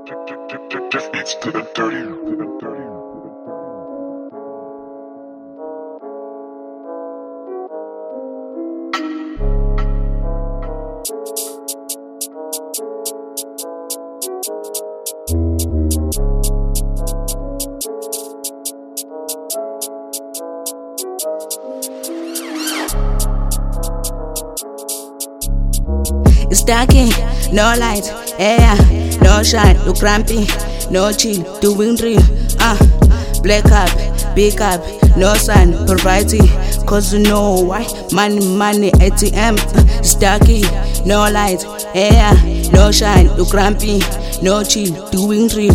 Just beats to the dirty. It's darky, no light, yeah, no shine, no crampy, no chill, doing real, black up, big up, no sun, variety, cause you know why, money, ATM, it's darky, no light, yeah, no shine, no crampy, no chill, doing real,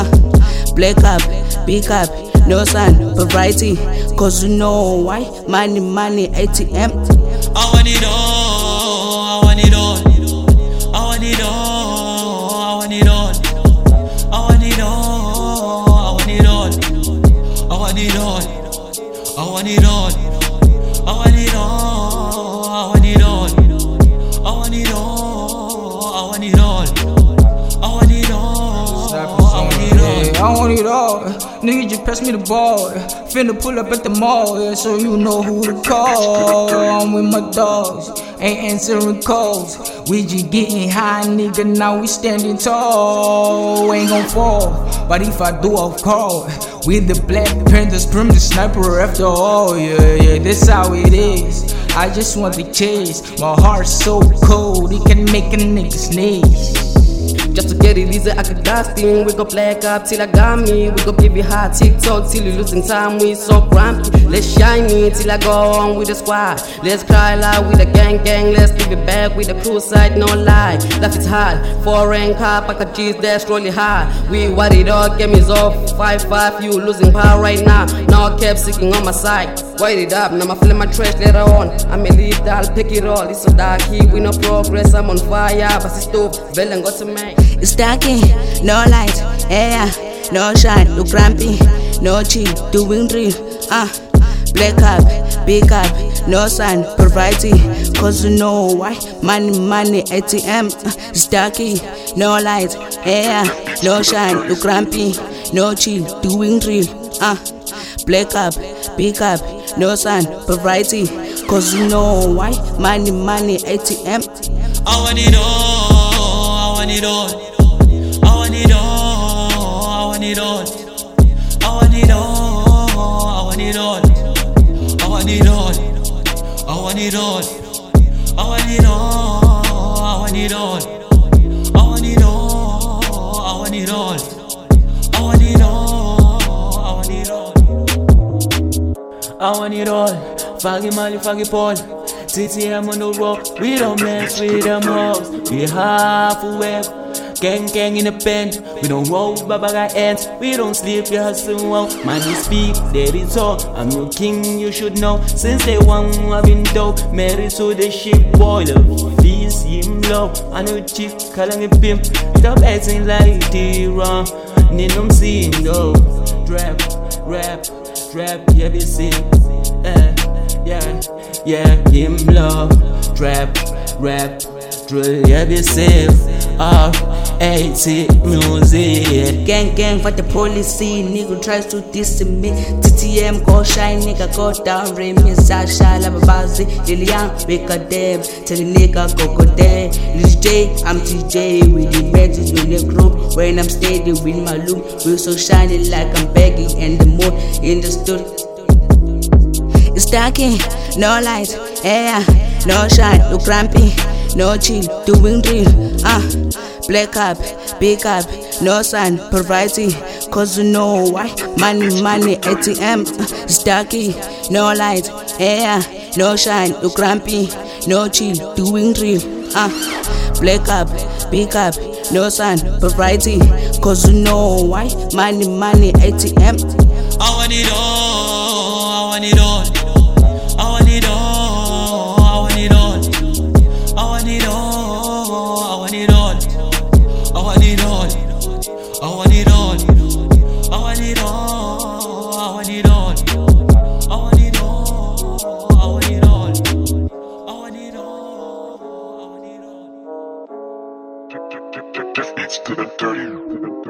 black up, big up, no sun, variety, cause you know why, money, ATM. I want it all, I want it all. I want it all, I want it all. I want it all, I want it all. I want it all, I want it all. I want it all, I want it all. I want it all, I want it all. I want it all, I want it all. I want it all. Nigga, just pass me the ball. Finna pull up at the mall, yeah, so you know who to call. I'm with my dogs, ain't answering calls. We just getting high, nigga, now we standing tall. Ain't gon' fall, but if I do, I'll call. With the Black Panthers, prim the sniper after all. Yeah, that's how it is. I just want the chase. My heart's so cold, it can make a nigga sneeze. Just to get it easy, I could gasting. We go black up till I got me. We go give you hot TikTok till you losing time. We so grumpy. Let's shine it till I go on with the squad. Let's cry loud with the gang. Let's give it back with the crew side, no lie. Life is hard. Foreign car, pack of cheese, that's really hard. We what it all, game is off. 5-5, you losing power right now. Now I kept seeking on my side. Wait it up, now I'm feeling my trash later on. I'm a lead, I'll pick it all. It's so dark here, we no progress. I'm on fire, but it's stove. Bell got to make. It's darky, no light, yeah, no shine, no crampy, no chill, doing real, black up, big up, no sun, variety, cause you know why, money, ATM, it's darky, no light, yeah, no shine, no crampy, no chill, doing real, black up, big up, no sun, variety, cause you know why, money, ATM. I want it all, I want it all. I want it all, I want it all. I want it all, I want it all. I want it all, I want it all. I want it all, I want it all. I want it all, I want it all. I want it all, I want it all. I want it all. Faggy Mali, Faggy Paul. TTM on the road. We don't mess with them hoes. We half awake. Gang in the pen. We don't roll, babaga ends. We don't sleep, we hustle well. Money speak, there is all. I'm your king, you should know. Since day one, I've been dope. Married to the ship boiler. Fees him low. I know chick, calling a pimp. Stop acting like T-Ron. Need them seeing though. Rap, yeah, be sing. Yeah, him love. Rap, drill, yeah, be safe. R-A-T music. Gang for the policy, nigga tries to diss me. TTM go shine, nigga go down. Remy Sasha, Lababazi, Lilian, wake a damn. Tell the nigga go there. Lil J, I'm TJ with the magic in the group. When I'm steady with my loop, we so shining like I'm begging and the moon in the studio. It's darky, no light, yeah, no shine, no crampy, no chill, doing real, black up, big up, no sun, variety, cause you know why, money, ATM, it's darky, no light, yeah, no shine, no crampy, no chill, doing real, black up, big up, no sun, variety, cause you know why, money, ATM. I want it all, I want it all. I want it all, I want it all. I want it all, I want it all. I want it all, I want it all. I want it all, I want it all. I want it all, I want it all. I want it all, I want it all. streets to the dirty.